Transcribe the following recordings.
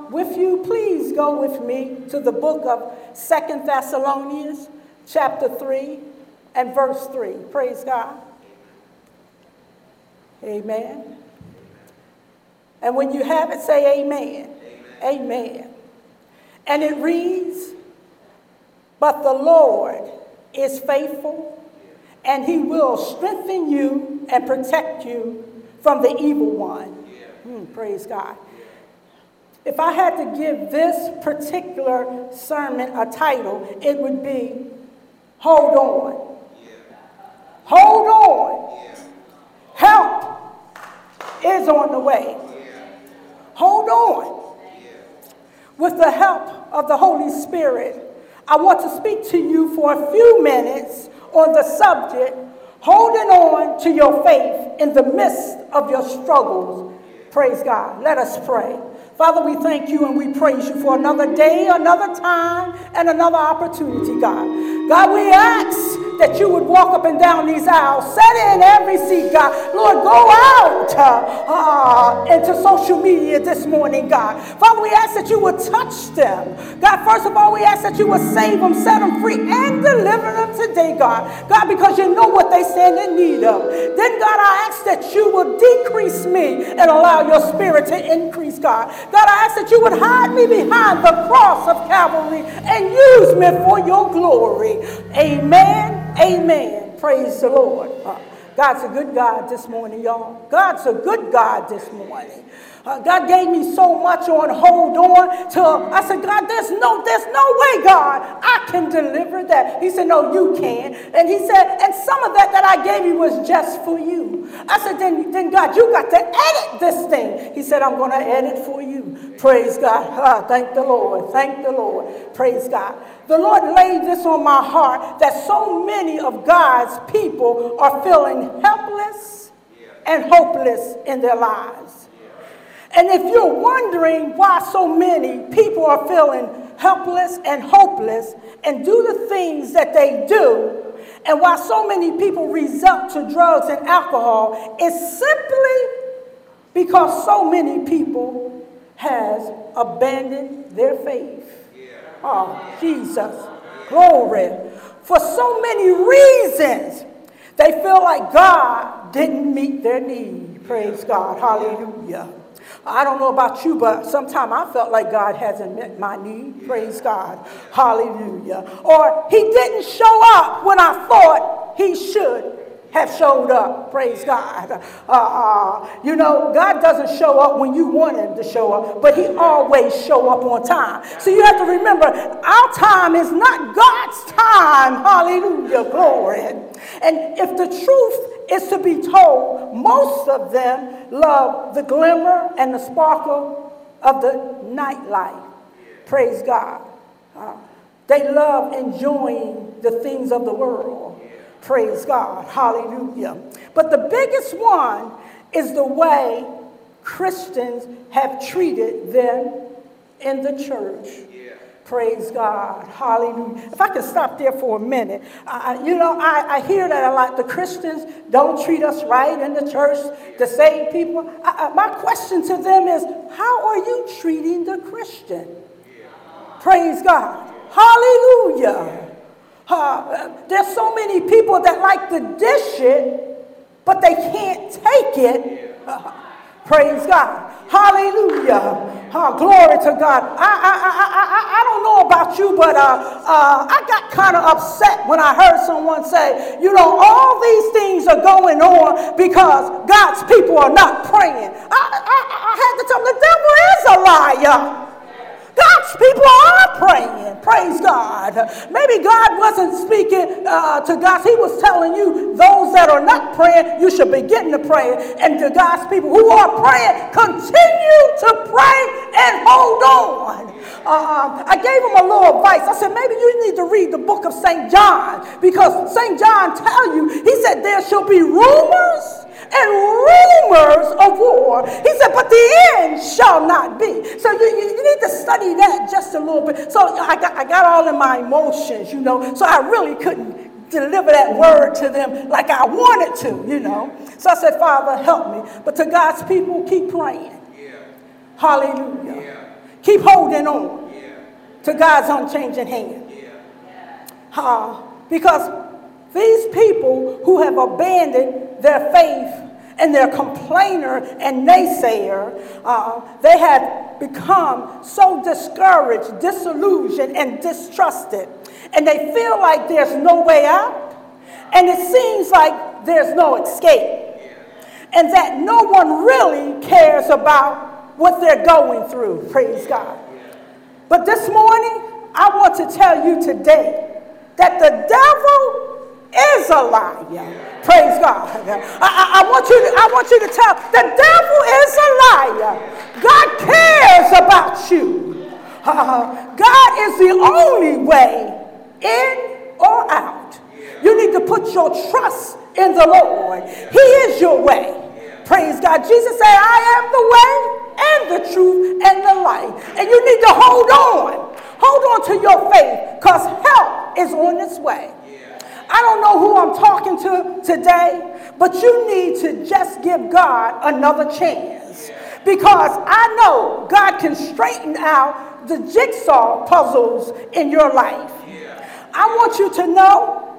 with you, please go with me to the book of 2 Thessalonians, chapter 3 and verse 3. Praise God. Amen. And when you have it, say amen. Amen. Amen. And it reads, "But the Lord is faithful, and he will strengthen you and protect you from the evil one." Praise God. If I had to give this particular sermon a title, it would be, Hold On. Hold on. Help is on the way. Hold on. With the help of the Holy Spirit, I want to speak to you for a few minutes on the subject, holding on to your faith in the midst of your struggles. Praise God. Let us pray. Father, we thank you and we praise you for another day, another time, and another opportunity, God. God, we ask that you would walk up and down these aisles, set in every seat, God. Lord, go out into social media this morning, God. Father, we ask that you would touch them. God, first of all, we ask that you would save them, set them free, and deliver them today, God. God, because you know what they stand in need of. Then, God, I ask that you will decrease me and allow your spirit to increase, God. God, I ask that you would hide me behind the cross of Calvary and use me for your glory. Amen. Amen. Praise the Lord. God's a good God this morning, y'all. God's a good God this morning. God gave me so much on hold on till I said, God, there's no way, God, I can deliver that. He said, no, you can. And he said, and some of that I gave you was just for you. I said, then God, you got to edit this thing. He said, I'm going to edit for you. Praise God. Thank the Lord. Thank the Lord. Praise God. The Lord laid this on my heart that so many of God's people are feeling helpless and hopeless in their lives. And if you're wondering why so many people are feeling helpless and hopeless and do the things that they do, and why so many people resort to drugs and alcohol, it's simply because so many people has abandoned their faith. Oh, Jesus. Glory. For so many reasons, they feel like God didn't meet their need. Praise God. Hallelujah. I don't know about you, but sometimes I felt like God hasn't met my need. Praise God. Hallelujah. Or he didn't show up when I thought he should have showed up. Praise God. God doesn't show up when you want him to show up, but he always show up on time. So you have to remember, our time is not God's time. Hallelujah. Glory. And if the truth is to be told, most of them love the glimmer and the sparkle of the nightlife. Praise God. They love enjoying the things of the world. Praise God. Hallelujah. But the biggest one is the way Christians have treated them in the church. Praise God. Hallelujah. If I could stop there for a minute. I hear that a lot. The Christians don't treat us right in the church, the saved people. My question to them is, how are you treating the Christian? Praise God. Hallelujah. There's so many people that like to dish it, but they can't take it. Praise God. Hallelujah. Glory to God. I don't know about you, but I got kind of upset when I heard someone say, all these things are going on because God's people are not praying. I had to tell them the devil is a liar. God's people are praying. Praise God. Maybe God wasn't speaking to God. He was telling you, those that are not praying, you should begin to pray. And to God's people who are praying, continue to pray and hold on. I gave him a little advice. I said, maybe you need to read the book of St. John, because St. John tell you, he said, there shall be rumors and rumors of war. He said, but the end shall not be. So you need to study that just a little bit. So I got all in my emotions, so I really couldn't deliver that word to them like I wanted to, So I said, Father, help me. But to God's people, keep praying. Hallelujah. Keep holding on to God's unchanging hand. Because these people who have abandoned their faith and their complainer and naysayer, they have become so discouraged, disillusioned, and distrusted. And they feel like there's no way out. And it seems like there's no escape. And that no one really cares about what they're going through. Praise God. But this morning, I want to tell you today that the devil is a liar. Praise God. I want you to tell, the devil is a liar. God cares about you. God is the only way in or out. You need to put your trust in the Lord. He is your way. Praise God. Jesus said, I am the way and the truth and the light. And you need to hold on. Hold on to your faith, because help is on its way. I don't know who I'm talking to today, but you need to just give God another chance. Because I know God can straighten out the jigsaw puzzles in your life. I want you to know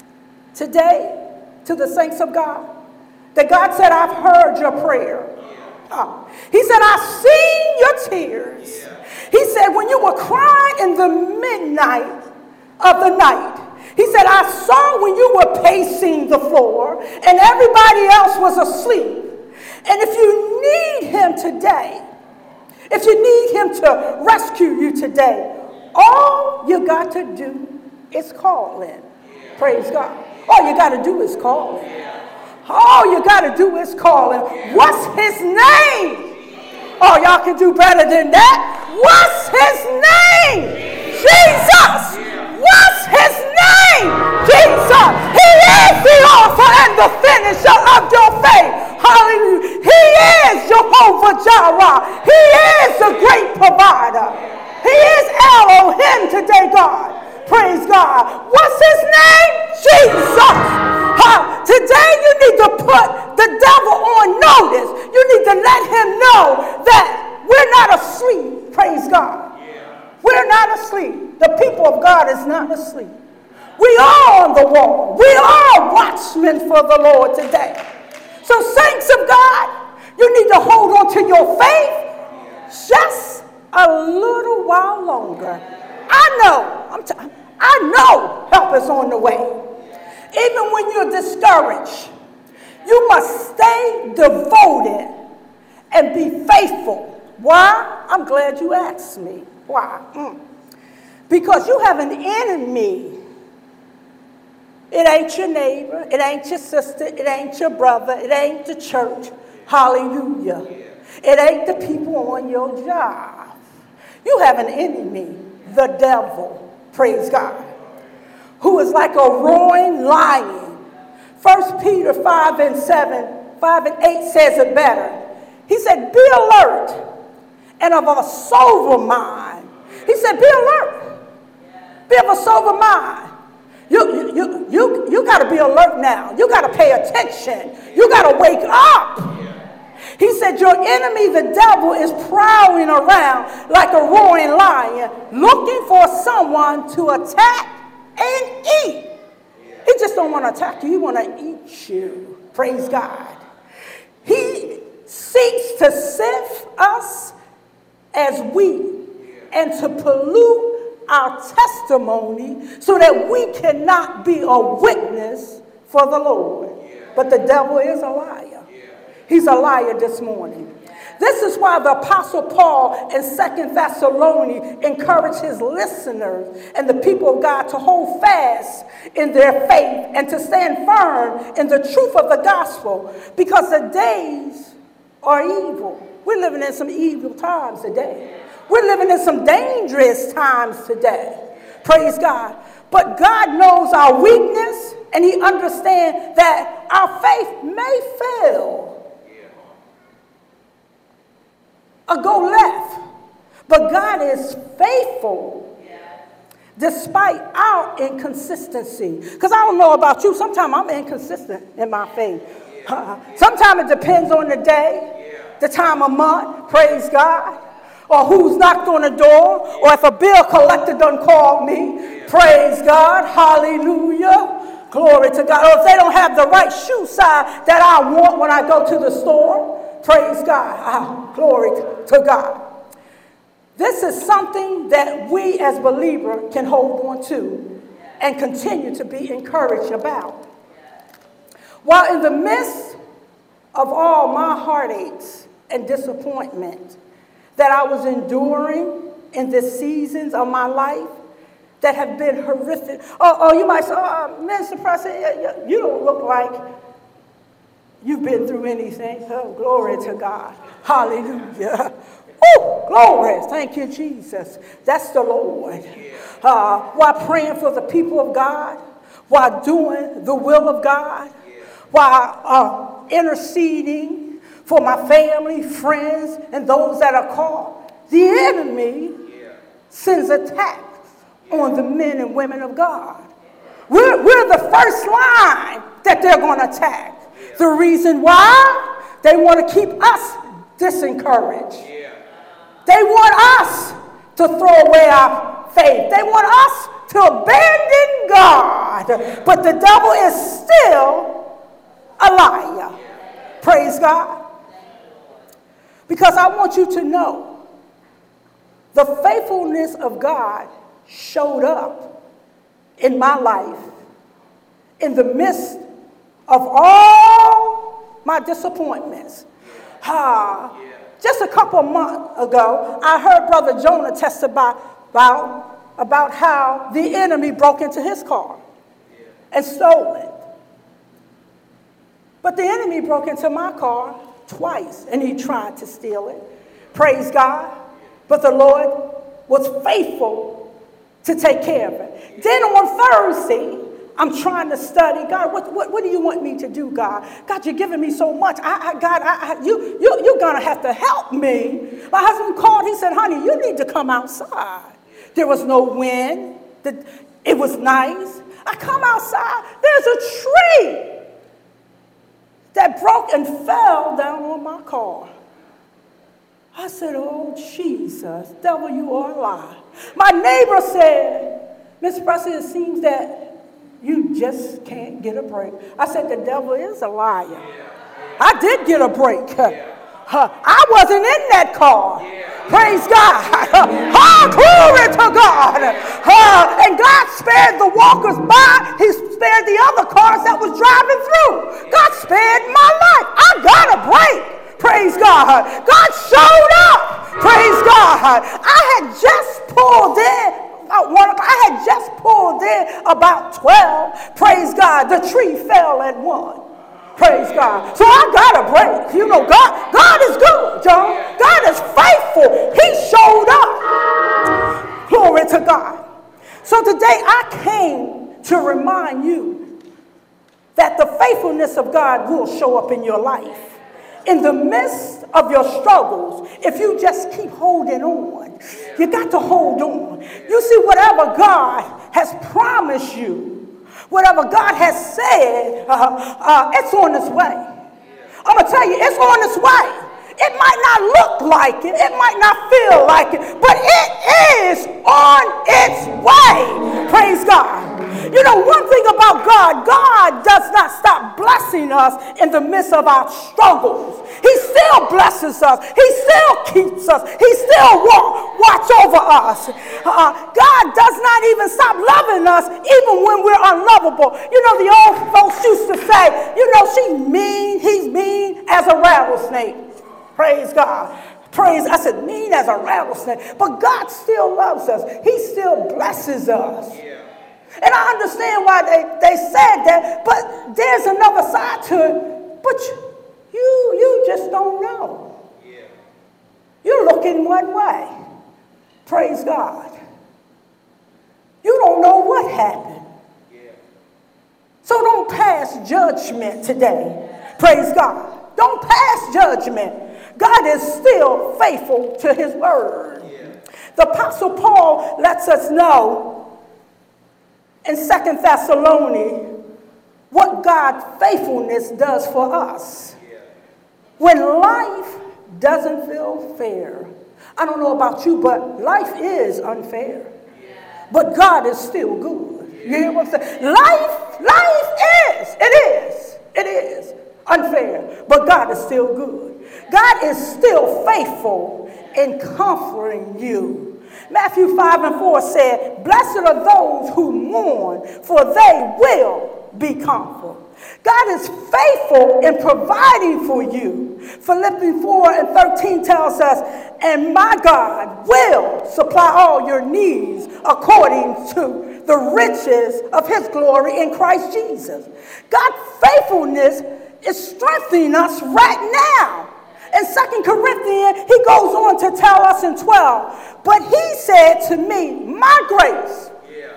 today, to the saints of God, that God said, I've heard your prayer. He said, I've seen your tears. He said, when you were crying in the midnight of the night, he said, I saw when you were pacing the floor and everybody else was asleep. And if you need him today, if you need him to rescue you today, all you got to do is call in. Praise God. All you got to do is call in. All you got to do is call him. What's his name? Oh, y'all can do better than that. What's his name? Jesus. What's his name? Jesus. He is the author and the finisher of your faith. Hallelujah. He is Jehovah Jireh. He is the great provider. He is Elohim today, God. Praise God. What's his name? Jesus. Today you need to put the devil on notice. You need to let him know that we're not asleep. Praise God. We're not asleep. The people of God is not asleep. We are on the wall. We are watchmen for the Lord today. So saints of God, you need to hold on to your faith just a little while longer. I know help is on the way. Even when you're discouraged, you must stay devoted and be faithful. Why? I'm glad you asked me. Why? Because you have an enemy. It ain't your neighbor. It ain't your sister. It ain't your brother. It ain't the church. Hallelujah. It ain't the people on your job. You have an enemy, the devil. Praise God. Who is like a roaring lion. 1 Peter 5 and 8 says it better. He said, be alert and of a sober mind. He said, be alert. Be of a sober mind. You got to be alert now. You got to pay attention. You got to wake up. He said, your enemy, the devil, is prowling around like a roaring lion, looking for someone to attack and eat. He just don't want to attack you. He want to eat you. Praise God. He seeks to sift us as wheat and to pollute our testimony so that we cannot be a witness for the Lord. But the devil is a liar. He's a liar this morning. This is why the Apostle Paul in 2 Thessalonians encouraged his listeners and the people of God to hold fast in their faith and to stand firm in the truth of the gospel, because the days are evil. We're living in some evil times today. We're living in some dangerous times today. Praise God. But God knows our weakness, and he understands that our faith may fail or go left. But God is faithful despite our inconsistency. Because I don't know about you, sometimes I'm inconsistent in my faith. Sometimes it depends on the day, the time of month, praise God. or who's knocked on the door, or if a bill collector done called me. Praise God. Hallelujah. Glory to God. Or if they don't have the right shoe size that I want when I go to the store. Praise God. Glory to God. This is something that we as believers can hold on to and continue to be encouraged about. While in the midst of all my heartaches and disappointment that I was enduring in the seasons of my life that have been horrific. Oh, you might say, Minister Preston, you don't look like you've been through anything. Oh, glory to God. Hallelujah. Oh, glory. Thank you, Jesus. That's the Lord. While praying for the people of God, while doing the will of God, while interceding for my family, friends, and those that are called, the enemy sends attacks on the men and women of God. We're the first line that they're going to attack. The reason why? They want to keep us disencouraged. They want us to throw away our faith. They want us to abandon God. But the devil is still a liar. Praise God. Because I want you to know the faithfulness of God showed up in my life in the midst of all my disappointments. Just a couple of months ago, I heard Brother Jonah testify about how the enemy broke into his car and stole it. But the enemy broke into my car twice, and he tried to steal it. Praise God. But the Lord was faithful to take care of it. Then on Thursday, I'm trying to study. God, what do you want me to do, God? God, you're giving me so much. You're going to have to help me. My husband called. He said, honey, you need to come outside. There was no wind. It was nice. I come outside. There's a tree that broke and fell down on my car. I said, oh, Jesus, devil, you are a lie. My neighbor said, Miss Preston, it seems that you just can't get a break. I said, the devil is a liar. I did get a break. I wasn't in that car. Praise God. Glory to God. And God spared the walkers by. He spared the other cars that was driving through. God spared my life. I got a break. Praise God. God showed up. Praise God. I had just pulled in. I had just pulled in about 12. Praise God. The tree fell at 1. Praise God. So I got a break. You know, God is good, John. God is faithful. He showed up. Glory to God. So today I came to remind you that the faithfulness of God will show up in your life. In the midst of your struggles, if you just keep holding on, you got to hold on. You see, whatever God has promised you, whatever God has said, it's on its way. I'm going to tell you, it's on its way. It might not look like it. It might not feel like it. But it is on its way. Praise God. You know, one thing about God, God does not stop blessing us in the midst of our struggles. He still blesses us. He still keeps us. He still watch over us. God does not even stop loving us even when we're unlovable. You know, the old folks used to say, you know, she's mean, he's mean as a rattlesnake. Praise God. I said, mean as a rattlesnake. But God still loves us. He still blesses us. And I understand why they said that, but there's another side to it. But you just don't know. You're looking one way. Praise God. You don't know what happened. So don't pass judgment today. Praise God. Don't pass judgment. God is still faithful to his word. The Apostle Paul lets us know in 2 Thessalonians what God's faithfulness does for us. When life doesn't feel fair, I don't know about you, but life is unfair. But God is still good. You hear what I'm saying? It is unfair, but God is still good. God is still faithful in comforting you. Matthew 5:4 said, "Blessed are those who mourn, for they will be comforted." God is faithful in providing for you. Philippians 4:13 tells us, "And my God will supply all your needs according to the riches of his glory in Christ Jesus." God's faithfulness is strengthening us right now. In 2 Corinthians, he goes on to tell us in 12, "But he said to me, my grace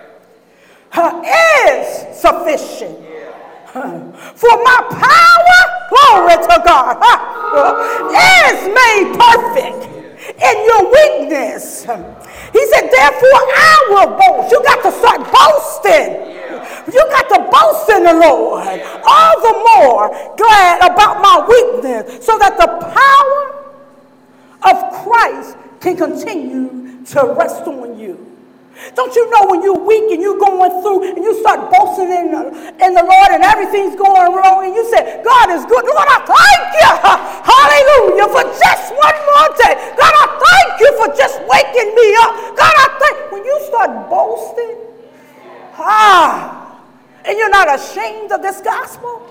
is sufficient. For my power," glory to God, "is made perfect in your weakness." He said, "Therefore I will boast." You got to start boasting. You got to boast in the Lord. All the more glad about my weakness, so that the power of Christ can continue to rest on you. Don't you know when you're weak and you're going through and you start boasting in the Lord and everything's going wrong and you say, "God is good. Lord, I thank you. Hallelujah, for just one more day. God, I thank you for just waking me up. God, I thank." When you start boasting, and you're not ashamed of this gospel,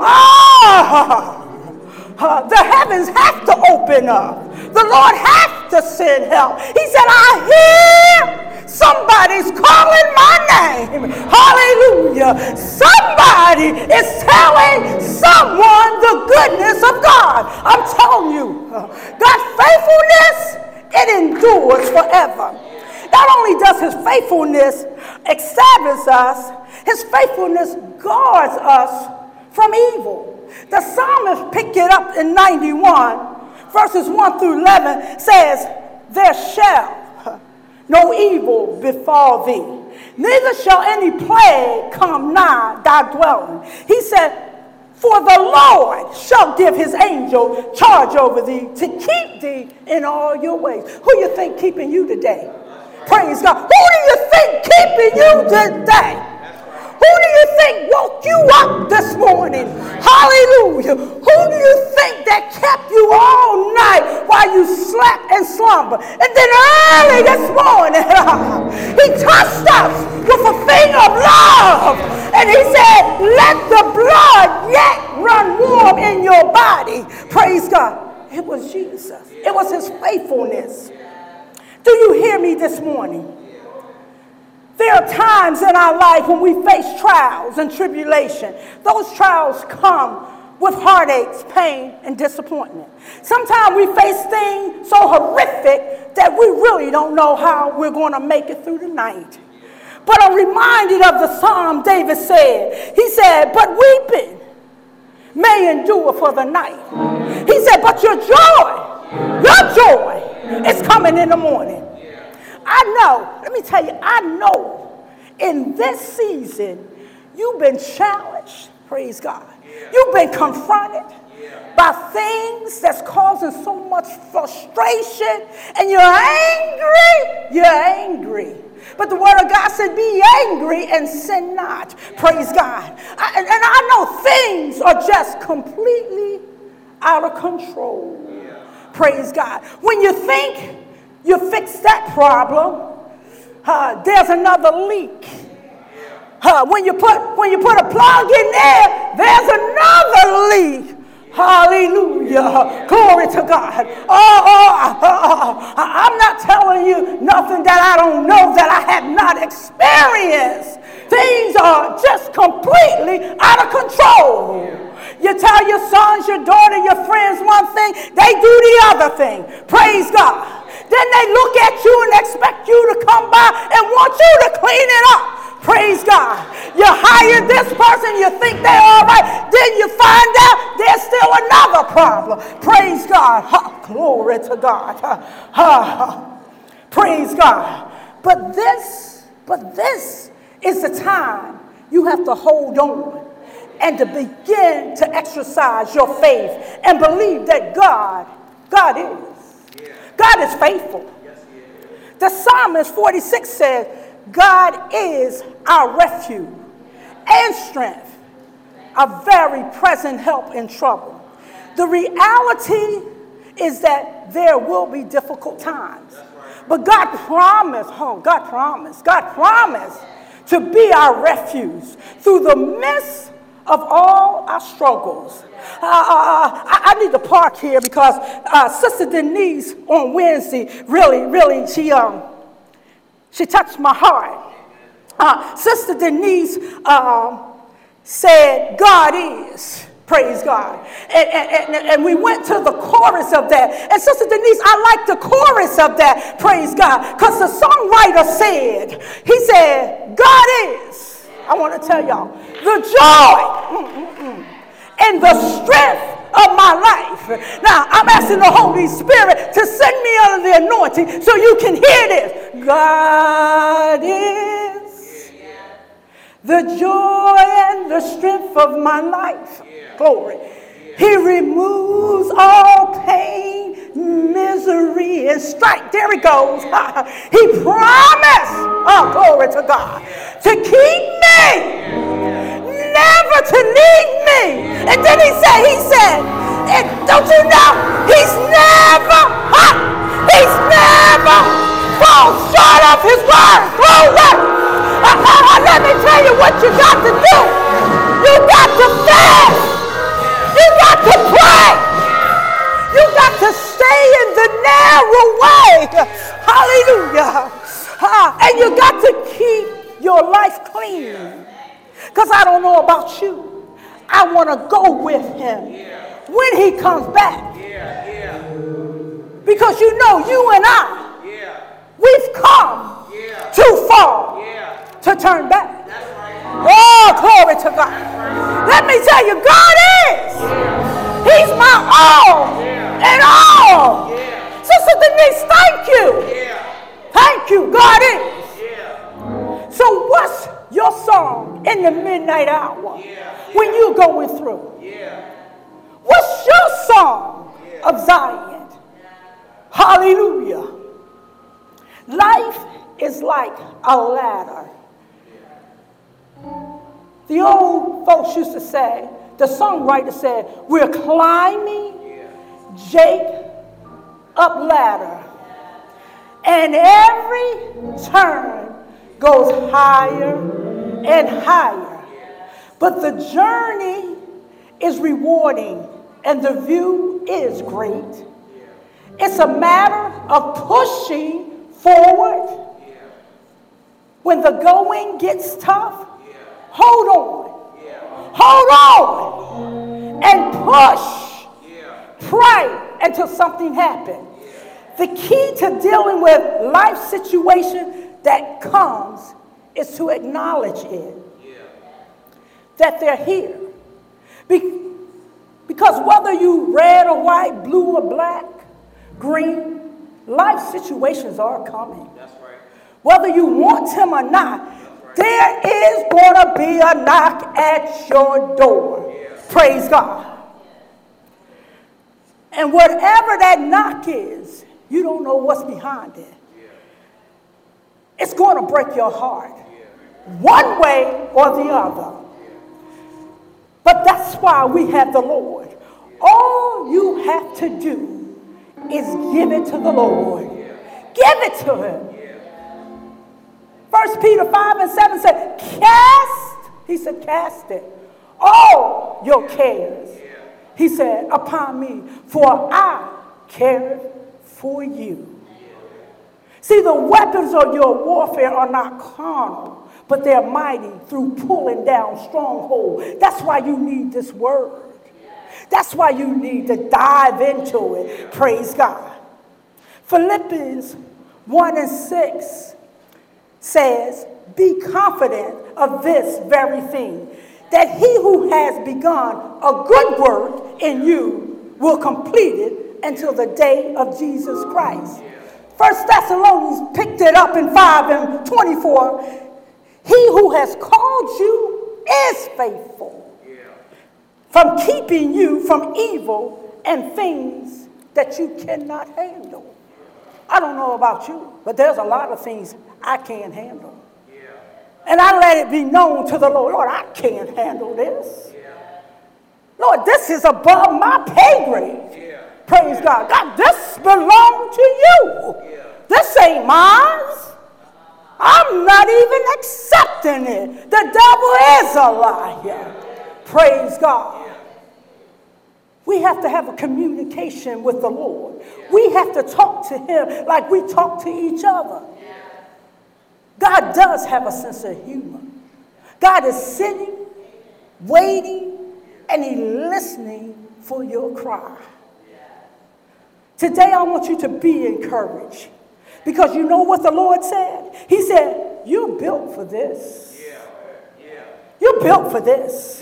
the heavens have to open up. The Lord has to send help. He said, "I hear somebody's calling my name." Hallelujah. Somebody is telling someone the goodness of God. I'm telling you, God's faithfulness, it endures forever. Not only does his faithfulness establish us, his faithfulness guards us from evil. The psalmist picked it up in 91, verses 1 through 11, says, "There shall no evil befall thee, neither shall any plague come nigh thy dwelling." He said, "For the Lord shall give his angel charge over thee to keep thee in all your ways." Who you think keeping you today? Praise God. Who do you think keeping you today? Who do you think woke you up this morning? Hallelujah. Who do you think that kept you all night while you slept and slumbered? And then early this morning, he touched us with a finger of love. And he said, "Let the blood yet run warm in your body." Praise God. It was Jesus. It was his faithfulness. Do you hear me this morning? There are times in our life when we face trials and tribulation. Those trials come with heartaches, pain, and disappointment. Sometimes we face things so horrific that we really don't know how we're going to make it through the night. But I'm reminded of the psalm David said. He said, "But weeping may endure for the night." He said, "But your joy is coming in the morning." I know, let me tell you, I know in this season you've been challenged, praise God. You've been confronted by things that's causing so much frustration, and you're angry. But the word of God said, "Be angry and sin not." Praise God. And I know things are just completely out of control. Praise God. When you think you fixed that problem, there's another leak. When you put a plug in there, there's another leak. Hallelujah. Glory to God. I'm not telling you nothing that I don't know, that I have not experienced. Things are just completely out of control. You tell your sons, your daughter, your friends one thing, they do the other thing. Praise God. Then they look at you and expect you to come by and want you to clean it up. Praise God. You hire this person, you think they're all right. Then you find out there's still another problem. Praise God. Glory to God. Praise God. But this is the time you have to hold on and to begin to exercise your faith and believe that God is. God is faithful. The Psalmist 46 says, God is our refuge and strength, a very present help in trouble. The reality is that there will be difficult times. But God promised to be our refuge through the midst of all our struggles. I need to park here because Sister Denise on Wednesday really, she touched my heart. Sister Denise said, God is. Praise God. And we went to the chorus of that. And Sister Denise, I like the chorus of that. Praise God. Because the songwriter said, he said, God is. I want to tell y'all, the joy and the strength of my life. Now, I'm asking the Holy Spirit to send me under the anointing so you can hear this. God is the joy and the strength of my life. Glory. He removes all pain, misery, and strife. There he goes. He promised, glory to God, to keep me, never to leave me. And then he said, and don't you know, he's never falls short of his word. Glory. Let me tell you what you got to do. You got to fast. You got to pray. You got to stay in the narrow way. Hallelujah. And you got to keep your life clean. Because I don't know about you. I want to go with him when he comes back. Because you know, you and I, we've come too far to turn back. Oh, glory to God. Let me tell you, God is. He's my all and all. Sister Denise, thank you. Thank you. God is. So what's your song in the midnight hour when you're going through? What's your song of Zion? Hallelujah. Life is like a ladder. The old folks used to say, the songwriter said, we're climbing Jacob ladder. And every turn goes higher and higher. But the journey is rewarding and the view is great. It's a matter of pushing forward. When the going gets tough, hold on, and push, pray until something happens. The key to dealing with life situation that comes is to acknowledge it, that they're here. Because whether you red or white, blue or black, green, life situations are coming. Whether you want them or not, there is going to be a knock at your door. Praise God. And whatever that knock is, you don't know what's behind it. It's going to break your heart, one way or the other. But that's why we have the Lord. All you have to do is give it to the Lord. Give it to him. 1 Peter 5:7 said, cast it, all your cares. He said, upon me, for I care for you. See, the weapons of your warfare are not carnal, but they're mighty through pulling down strongholds. That's why you need this word. That's why you need to dive into it. Praise God. Philippians 1:6 says, be confident of this very thing, that he who has begun a good work in you will complete it until the day of Jesus Christ. 1 Thessalonians picked it up in 5:24. He who has called you is faithful, from keeping you from evil and things that you cannot handle. I don't know about you, but there's a lot of things I can't handle. And I let it be known to the Lord, Lord, I can't handle this. Lord, this is above my pay grade. Praise God. God, this belongs to you. This ain't mine. I'm not even accepting it. The devil is a liar. Praise God. We have to have a communication with the Lord. We have to talk to him like we talk to each other. God does have a sense of humor. God is sitting, waiting, and he's listening for your cry. Today I want you to be encouraged. Because you know what the Lord said? He said, you're built for this. You're built for this.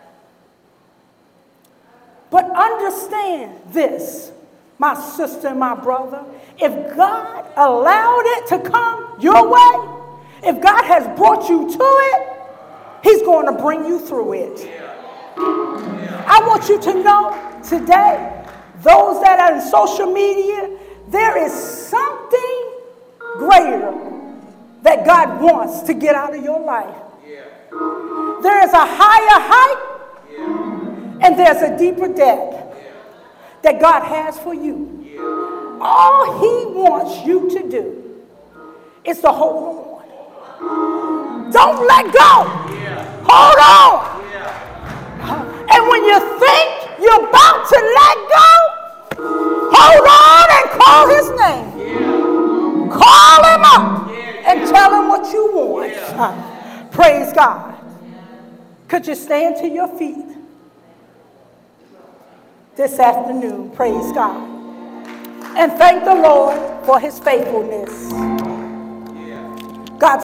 But understand this, my sister and my brother. If God allowed it to come your way, if God has brought you to it, he's going to bring you through it. I want you to know today, those that are in social media, there is something greater that God wants to get out of your life. There is a higher height and there's a deeper depth that God has for you. All he wants you to do is to hold on. Don't let go. Hold on. And when you think you're about to let go, hold on and call his name. Call him up and tell him what you want. Praise God. Could you stand to your feet this afternoon? Praise God. And thank the Lord for his faithfulness.